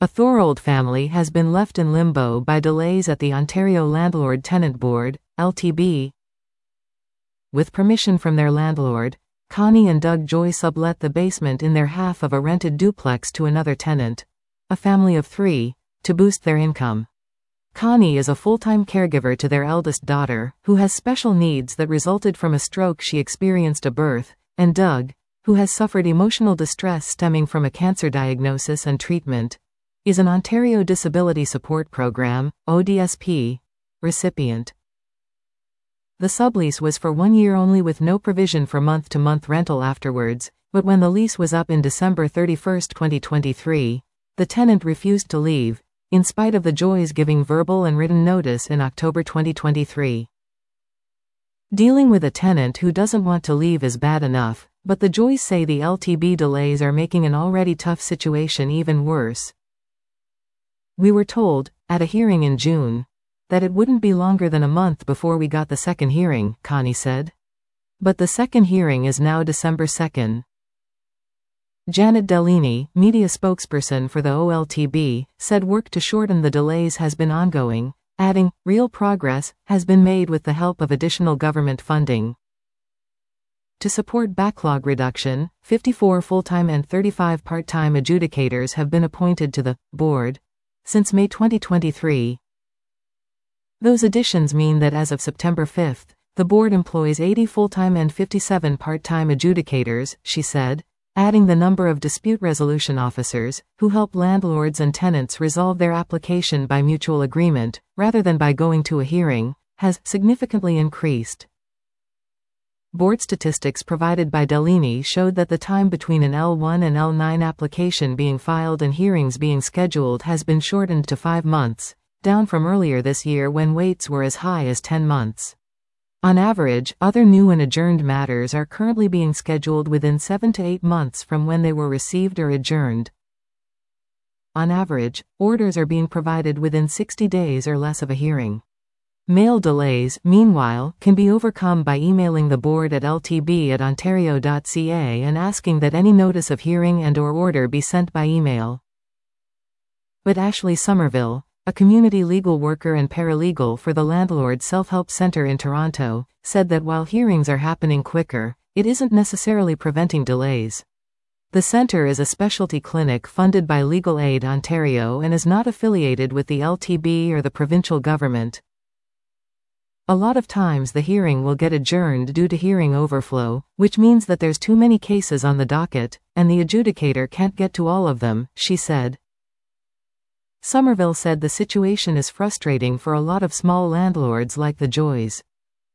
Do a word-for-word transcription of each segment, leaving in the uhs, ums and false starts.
A Thorold family has been left in limbo by delays at the Ontario Landlord Tenant Board, L T B. With permission from their landlord, Connie and Doug Joy sublet the basement in their half of a rented duplex to another tenant, a family of three, to boost their income. Connie is a full-time caregiver to their eldest daughter, who has special needs that resulted from a stroke she experienced at birth, and Doug, who has suffered emotional distress stemming from a cancer diagnosis and treatment, is an Ontario Disability Support Program, O D S P, recipient. The sublease was for one year only with no provision for month-to-month rental afterwards, but when the lease was up in December thirty-first, twenty twenty-three, the tenant refused to leave, in spite of the Joys giving verbal and written notice in October twenty twenty-three. Dealing with a tenant who doesn't want to leave is bad enough, but the Joys say the L T B delays are making an already tough situation even worse. We were told, at a hearing in June, that it wouldn't be longer than a month before we got the second hearing, Connie said. But the second hearing is now December second. Janet Delaney, media spokesperson for the O L T B, said work to shorten the delays has been ongoing, adding, real progress has been made with the help of additional government funding. To support backlog reduction, fifty-four full-time and thirty-five part-time adjudicators have been appointed to the board since May twenty twenty-three. Those additions mean that as of September fifth, the board employs eighty full-time and fifty-seven part-time adjudicators, she said, adding the number of dispute resolution officers, who help landlords and tenants resolve their application by mutual agreement, rather than by going to a hearing, has significantly increased. Board statistics provided by Delaney showed that the time between an L one and L nine application being filed and hearings being scheduled has been shortened to five months, down from earlier this year when waits were as high as ten months. On average, other new and adjourned matters are currently being scheduled within seven to eight months from when they were received or adjourned. On average, orders are being provided within sixty days or less of a hearing. Mail delays, meanwhile, can be overcome by emailing the board at l t b at ontario dot c a and asking that any notice of hearing and or order be sent by email. But Ashley Somerville, a community legal worker and paralegal for the Landlord Self-Help Centre in Toronto, said that while hearings are happening quicker, it isn't necessarily preventing delays. The centre is a specialty clinic funded by Legal Aid Ontario and is not affiliated with the L T B or the provincial government. A lot of times the hearing will get adjourned due to hearing overflow, which means that there's too many cases on the docket, and the adjudicator can't get to all of them, she said. Somerville said the situation is frustrating for a lot of small landlords like the Joys.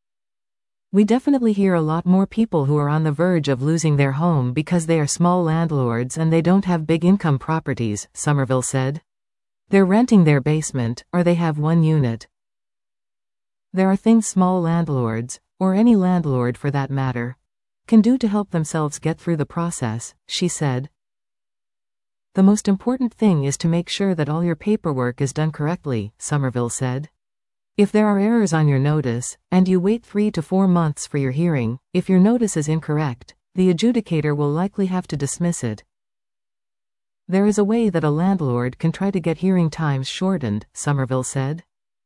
We definitely hear a lot more people who are on the verge of losing their home because they are small landlords and they don't have big income properties, Somerville said. They're renting their basement, or they have one unit. There are things small landlords, or any landlord for that matter, can do to help themselves get through the process, she said. The most important thing is to make sure that all your paperwork is done correctly, Somerville said. If there are errors on your notice, and you wait three to four months for your hearing, if your notice is incorrect, the adjudicator will likely have to dismiss it. There is a way that a landlord can try to get hearing times shortened, Somerville said.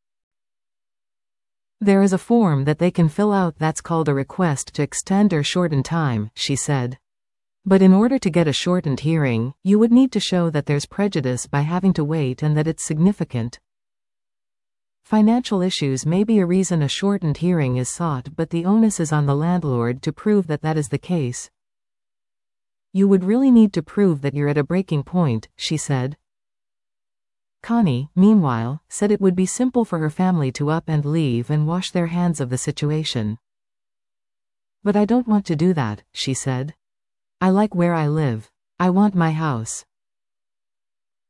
There is a form that they can fill out that's called a request to extend or shorten time, she said. But in order to get a shortened hearing, you would need to show that there's prejudice by having to wait and that it's significant. Financial issues may be a reason a shortened hearing is sought, but the onus is on the landlord to prove that that is the case. You would really need to prove that you're at a breaking point, she said. Connie, meanwhile, said it would be simple for her family to up and leave and wash their hands of the situation. But I don't want to do that, she said. I like where I live. I want my house.